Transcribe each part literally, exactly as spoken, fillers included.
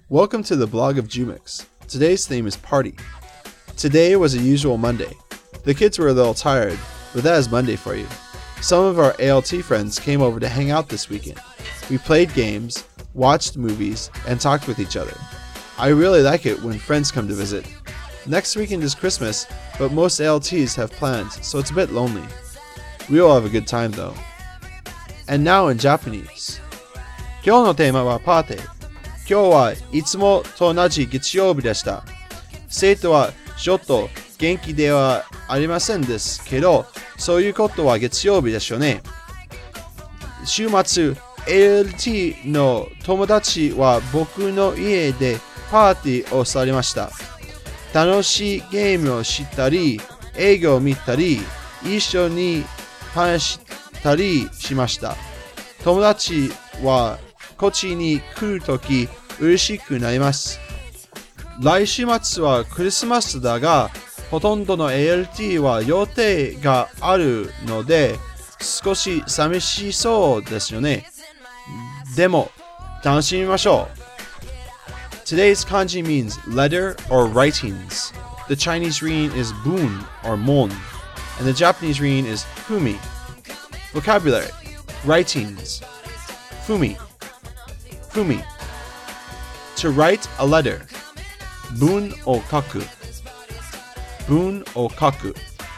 Welcome to the blog of Jumix. Today's theme is party. Today was a usual Monday. The kids were a little tired, but that is Monday for you. Some of our A L T friends came over to hang out this weekend. We played games, watched movies, and talked with each other. I really like it when friends come to visit. Next weekend is Christmas, but most A L Ts have plans, so it's a bit lonely. We will have a good time though. And now in Japanese. 今日のテーマはパーティー。今日はいつもと同じ月曜日でした。生徒はちょっと元気ではありませんですけど、そういうことは月曜日でしょうね。週末、エーエルティー の友達は僕の家でパーティーをされました。楽しいゲームをしたり、映画を見たり、一緒に話したりしました。友達はこっちに来るとき嬉しくなります。来週末はクリスマスだが、ほとんどの エーエルティー は予定があるので、少し寂しそうですよね。でも、楽しみましょう。Today's kanji means letter or writings. The Chinese reading is bun or mon, and the Japanese reading is fumi. Vocabulary: writings. Fumi. Fumi. To write a letter. Bun o kaku. Bun o kaku.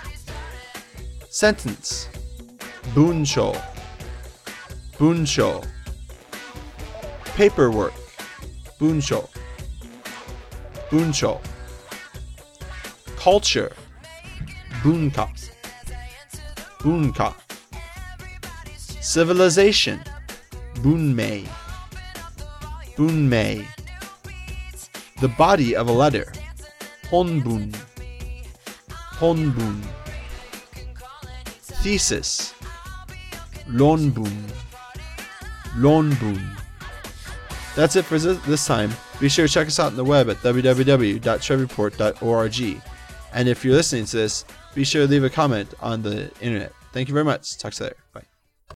Sentence. Bunsho. Bunsho. Paperwork. Bunsho. Bunsho. Culture. Bunka. Bunka. Civilization. Bunmei. Bunmei. The body of a letter. Honbun. Honbun. Thesis. Ronbun. Ronbun. That's it for this time. Be sure to check us out on the web at w w w dot trevreport dot org. And if you're listening to this, be sure to leave a comment on the internet. Thank you very much. Talk to you later. Bye.